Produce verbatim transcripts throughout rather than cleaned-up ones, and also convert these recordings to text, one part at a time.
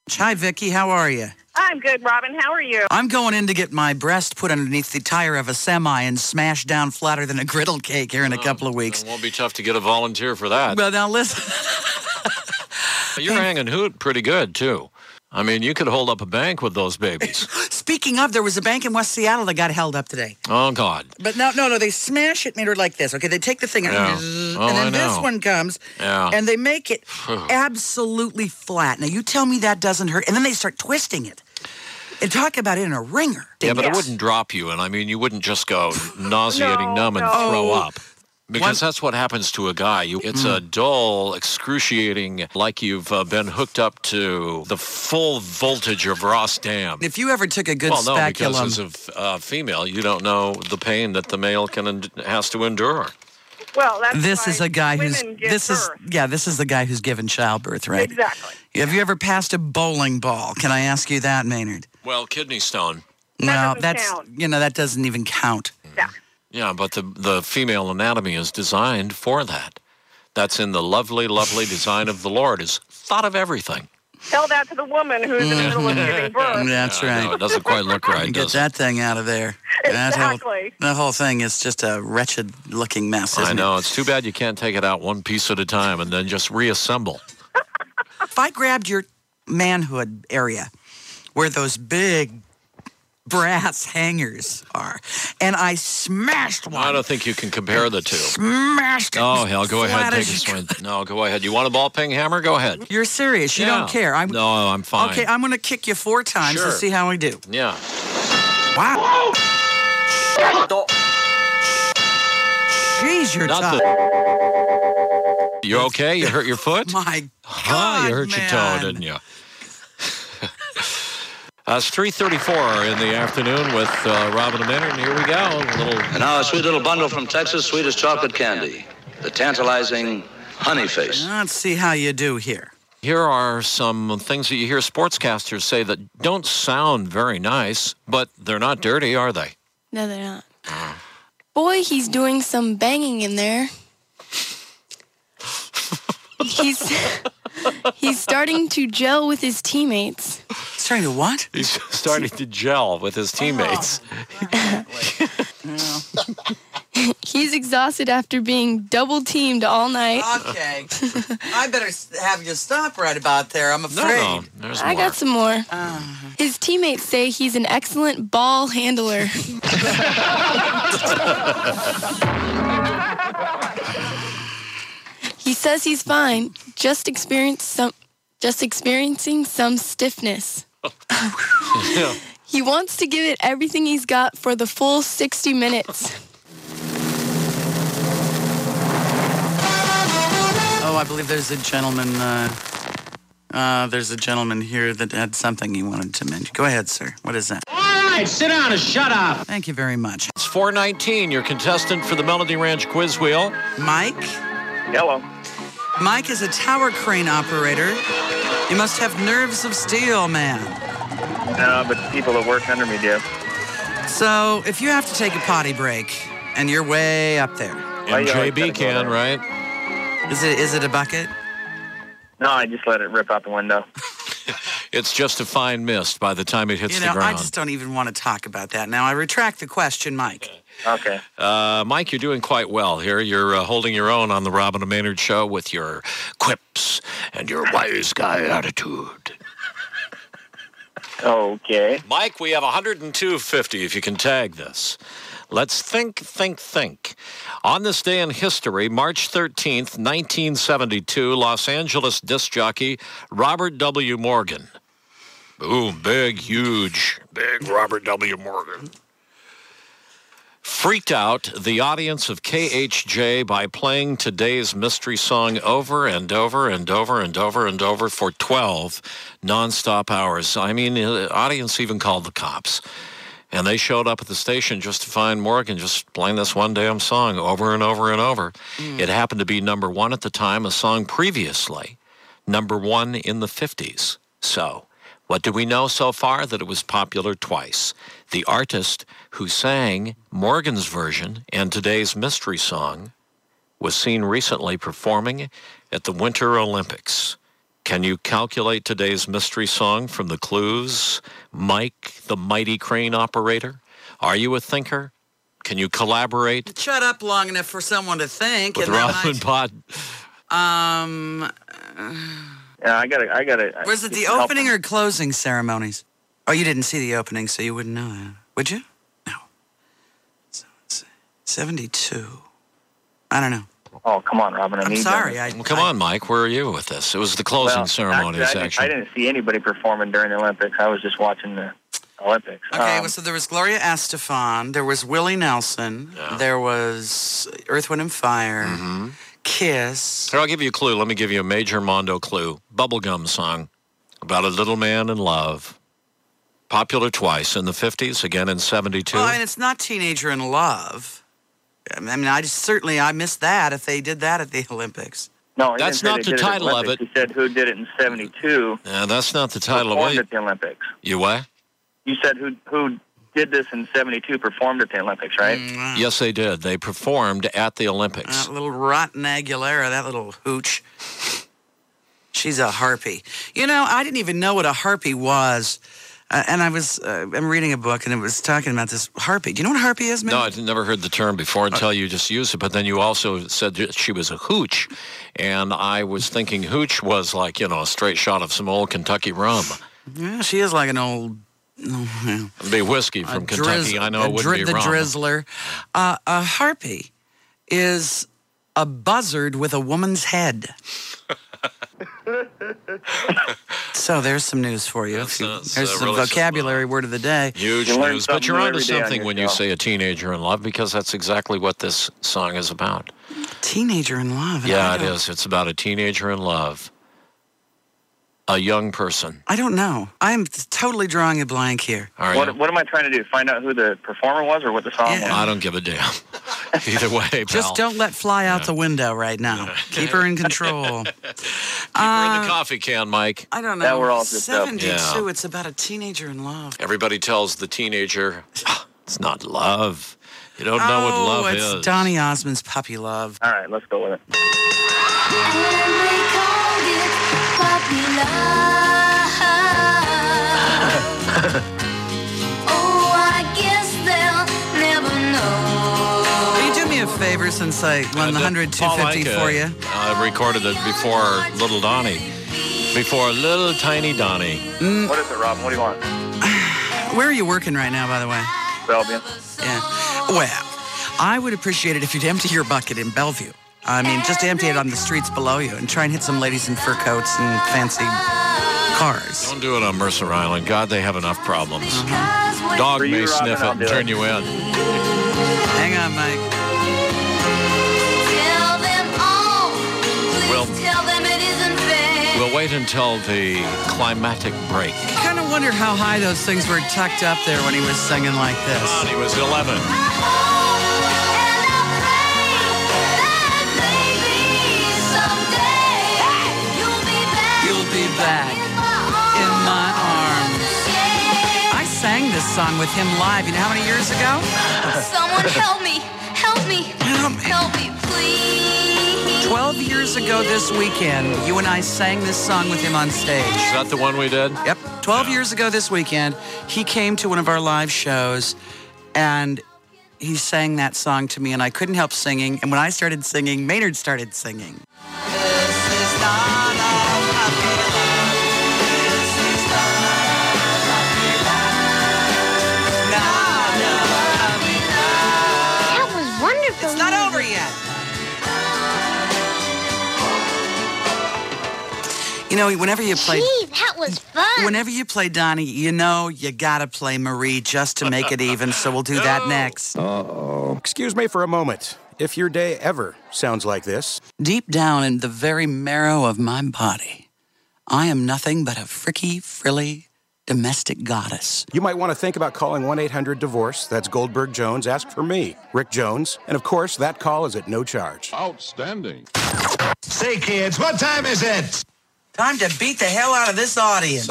Hi, Vicki. How are you? I'm good, Robin. How are you? I'm going in to get my breast put underneath the tire of a semi and smashed down flatter than a griddle cake here in a couple of weeks. It won't be tough to get a volunteer for that. Well, now listen. You're hanging hoot pretty good, too. I mean, you could hold up a bank with those babies. Speaking of, there was a bank in West Seattle that got held up today. Oh, God. But no, no, no, they smash it, made her like this. Okay, they take the thing out, Yeah. and Oh, then I know. this one comes, Yeah. and they make it absolutely flat. Now, you tell me that doesn't hurt, and then they start twisting it. And talk about it in a ringer. Yeah, but Yeah. it wouldn't drop you, and I mean, you wouldn't just go nauseating No, numb and no. throw Oh. up. Because that's what happens to a guy. You, it's a dull, excruciating, like you've uh, been hooked up to the full voltage of Ross Dam. If you ever took a good Well, no, speculum... because as a uh, female, you don't know the pain that the male can en- has to endure. Well, that's This why is a guy who's women give this is birth. yeah this is the guy who's given childbirth, right? Exactly. Have you ever passed a bowling ball? Can I ask you that, Maynard? Well, kidney stone. No, doesn't that's count. you know that doesn't even count. Yeah. Yeah, but the, the female anatomy is designed for that. That's in the lovely, lovely design of the Lord, is thought of everything. Tell that to the woman who's in the middle of giving birth. That's Yeah, I know, right. it doesn't quite look right, Get does it? that thing out of there. That whole, Exactly. that whole thing is just a wretched-looking mess. Isn't I know. It's too bad you can't take it out one piece at a time and then just reassemble. It? If I grabbed your manhood area, where those big brass hangers are, and I smashed one. I don't think you can compare the two. Smashed it. Oh, hell, go ahead, flat take a as you swing. No, go ahead. You want a ball ping hammer? Go ahead. You're serious. You Yeah. don't care. I'm, No, I'm fine. Okay, I'm going to kick you four times Sure. to see how we do. Yeah. Wow. Jeez, you're Not tough. the... You okay? You hurt your foot? My Ah, God, you hurt your toe, man. didn't you? Uh, it's three thirty-four in the afternoon with uh, Robin and Maynard, and here we go. A little... And now a sweet little bundle from Texas, sweet as chocolate candy. The tantalizing Honey Face. Let's see how you do here. Here are some things that you hear sportscasters say that don't sound very nice, but they're not dirty, are they? No, they're not. Boy, he's doing some banging in there. He's he's starting to gel with his teammates. Starting to what? He's starting to gel with his teammates. He's exhausted after being double teamed all night. Okay. I better have you stop right about there. I'm No, afraid. no, there's I more. got some more. Uh-huh. His teammates say he's an excellent ball handler. He says he's fine, just experienced some, just experiencing some stiffness. Yeah. He wants to give it everything he's got for the full sixty minutes. Oh, I believe there's a gentleman. Uh, uh, there's a gentleman here that had something he wanted to mention. Go ahead, sir. What is that? All right, sit down and shut up. Thank you very much. It's four nineteen, your contestant for the Melody Ranch quiz wheel. Mike? Hello. Mike is a tower crane operator. You must have nerves of steel, man. No, but people that work under me do. So, if you have to take a potty break and you're way up there, Why And you J always B gotta go can, there? right? is it is it a bucket? No, I just let it rip out the window. It's just a fine mist by the time it hits You the know, I ground. just don't even want to talk about that now. I retract the question, Mike. Okay. Uh, Mike, you're doing quite well here. You're uh, holding your own on the Robin and Maynard show with your quips and your wise guy attitude. Okay. Mike, we have one hundred two fifty if you can tag this. Let's think, think, think. On this day in history, March thirteenth, nineteen seventy-two, Los Angeles disc jockey Robert W. Morgan. Boom, big, huge, big Robert W. Morgan. Freaked out the audience of K H J by playing today's mystery song over and over and over and over and over for twelve nonstop hours. I mean, the audience even called the cops. And they showed up at the station just to find Morgan just playing this one damn song over and over and over. Mm. It happened to be number one at the time, a song previously number one in the fifties. So, what do we know so far? That it was popular twice. The artist who sang Morgan's version and today's mystery song was seen recently performing at the Winter Olympics Can you calculate today's mystery song from the clues? Mike, the mighty crane operator? Are you a thinker? Can you collaborate Shut up long enough for someone to think. with and then Robin Pod? I- um, Yeah, I got to, I got to. was it the opening or closing ceremonies? Oh, you didn't see the opening, so you wouldn't know that. Would you? No. So let's see. seventy-two. I don't know. Oh, come on, Robin. I I'm need sorry. them. I, Well, come I, on, Mike. Where are you with this? It was the closing Well, ceremonies, actually, I, actually. didn't, I didn't see anybody performing during the Olympics. I was just watching the Olympics. Okay, Um, well, so there was Gloria Estefan, there was Willie Nelson, Yeah. there was Earth, Wind, and Fire, Mm-hmm. Kiss. Here, I'll give you a clue. Let me give you a major Mondo clue. Bubblegum song about a little man in love. Popular twice in the fifties, again in seventy-two. Well, I mean, it's not Teenager in Love. I mean, I just certainly I missed that if they did that at the Olympics. no, he That's didn't say not they the did it at title of Olympics. it. He said who did it in seventy-two. Yeah, that's not the title of performed it. at the Olympics. You what? You said who who did this in seventy-two performed at the Olympics, right? Mm, Yes, they did. They performed at the Olympics. That little rotten Aguilera, that little hooch. She's a harpy. You know, I didn't even know what a harpy was. Uh, and I was, uh, I'm reading a book and it was talking about this harpy. Do you know what a harpy is, man? No, I'd never heard the term before until you just used it. But then you also said that she was a hooch. And I was thinking hooch was like, you know, a straight shot of some old Kentucky rum. Yeah, she is like an old... Oh, yeah. It'd be whiskey from A Kentucky. drizz- I know a it wouldn't dri- be the rum. drizzler. Uh, a harpy is a buzzard with a woman's head. So there's some news for you. That's- If you- that's, there's uh, some really some, vocabulary word of the day. Huge You learn news. But something you're new onto every day on something your when you show. say a teenager in love, because that's exactly what this song is about. Teenager in love. and Yeah, I it don't- is. It's about a teenager in love. A young person. I don't know. I'm totally drawing a blank here. All right. What, what am I trying to do? Find out who the performer was or what the song Yeah. was? I don't give a damn. Either way, pal. Just don't let fly out Yeah. the window right now. Keep her in control. Keep her in the coffee can, Mike. I don't know. Now we're all just up. seventy-two. Yeah. It's about a teenager in love. Everybody tells the teenager, "Ah, it's not love. You don't know what oh, love it's is. Donny Osmond's Puppy Love. All right, let's go with it. Will you do me a favor since I won the one hundred, two Paul fifty Anka, for you? I recorded it before Little Donnie. Before Little Tiny Donnie. What is it, Robin? What do you want? Where are you working right now, by the way? Bellevue. Yeah. Well, I would appreciate it if you'd empty your bucket in Bellevue. I mean, just empty it on the streets below you and try and hit some ladies in fur coats and fancy cars. Don't do it on Mercer Island. God, they have enough problems. Dog For you, may Robin, sniff it I'll and do turn it. you in. Hang on, Mike. We'll, we'll wait until the climatic break. I kind of wonder how high those things were tucked up there when he was singing like Come on, this. he was eleven. You'll be back in my arms. I sang this song with him live. You know how many years ago? Someone help me. Help me. Help me. Help me, please. Twelve years ago this weekend, you and I sang this song with him on stage. Is that the one we did? Yep. twelve years ago this weekend, he came to one of our live shows and he sang that song to me and I couldn't help singing. And when I started singing, Maynard started singing. That was wonderful. It's not over yet. You know, whenever you play... Gee, that was fun. Whenever you play Donnie, you know you gotta play Marie just to make it even, so we'll do that next. Uh-oh. Excuse me for a moment. If your day ever sounds like this, Deep down in the very marrow of my body, I am nothing but a fricky, frilly, domestic goddess. you might want to think about calling one eight hundred divorce. That's Goldberg Jones. Ask for me, Rick Jones. And of course, that call is at no charge. Outstanding. Say, kids, what time is it? Time to beat the hell out of this audience.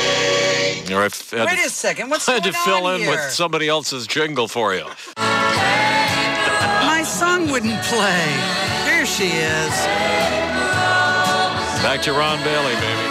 Or I had Wait to- a second, what's I had going to fill on in here? with somebody else's jingle for you. Hey, phone wouldn't play. Here she is. Back to Ron Bailey, baby.